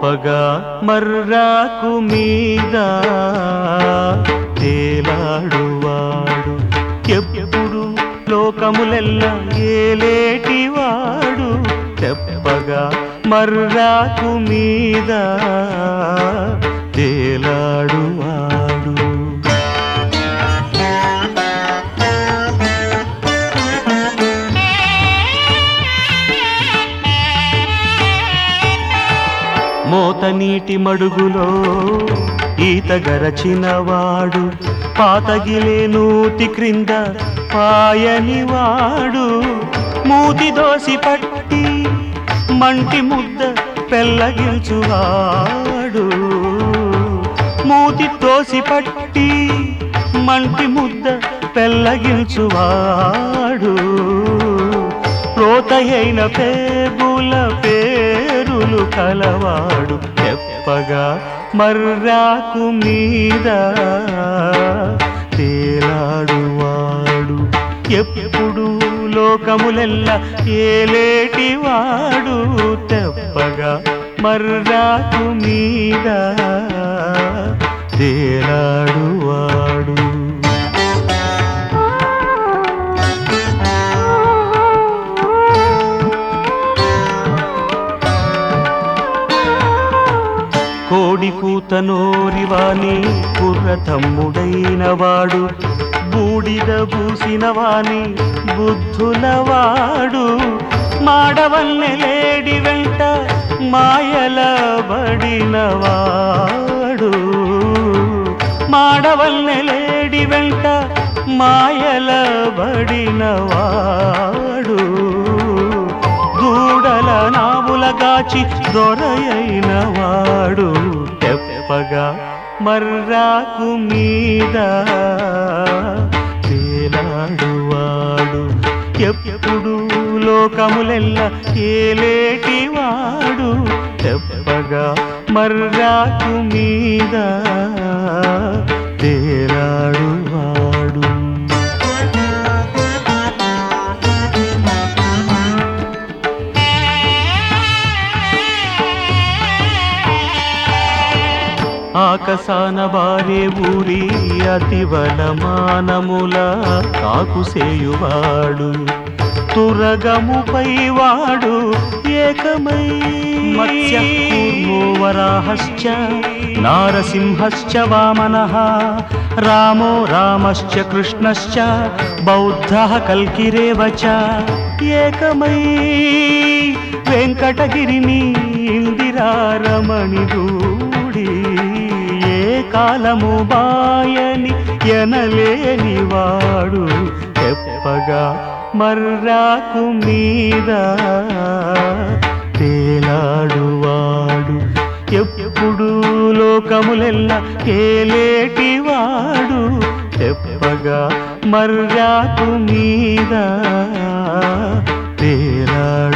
తెప్పగా మర్రాకు మీద తేలాడువాడు ఎప్పుడు లోకములెల్లా ఏలేటివాడు తెప్పగా మర్రాకు మీద తేలాడువాడు మోత నీటి మడుగులో ఈత గరచినవాడు పాతగిలే నూతి క్రింద పాయనివాడు మూతి దోసి పట్టి మంటి ముద్ద పెళ్ళగించువాడు మూతి తోసి పట్టి మంటి ముద్ద పెళ్ళగించువాడు రోతయైన పేగుల పేరులు కలవాడు తెప్పగా మర్రాకు మీద తేలాడువాడు ఎప్పుడు లోకములెల్లా ఏలేటివాడు తెప్పగా మర్రాకు మీద తేలాడువాడు కోడి కూత నోరివాని కుర్ర తమ్ముడైనవాడు బూడిద పూసినవాని బుద్ధులవాడు మాడవన్నెలేడి వెంట మాయలబడినవాడు మాడవన్నెలేడి వెంట మాయలబడినవాడు దూడల నావులగాచి దొరయైనవాడు తెప్పగా మర్రాకు మీద తేలాడువాడు ఎప్పుడు లోకములెల్లా ఏలేటివాడు తెప్పగా మర్రాకు మీద తేలాడువాడు ఆకసాన బారే ఊరి అతివలమానముల కాకుసేయువాడు తురగముపై వాడు ఏకమై మత్స్యః కూర్మో వరాహశ్చ నారసింహశ్చ వామనః రామో రామశ్చ కృష్ణశ్చ బౌద్ధః కల్కిరేవ చ ఏకమై వెంకటగిరిని ఇందిరారమణి దూడి ఏ కాలము బాయని ఎనలేనివాడు తెప్పగా మర్రాకు మీద తేలాడువాడు ఎప్పుడు లోకములెల్లా ఏలేటివాడు తెప్పగా మర్రాకు మీద తేలాడు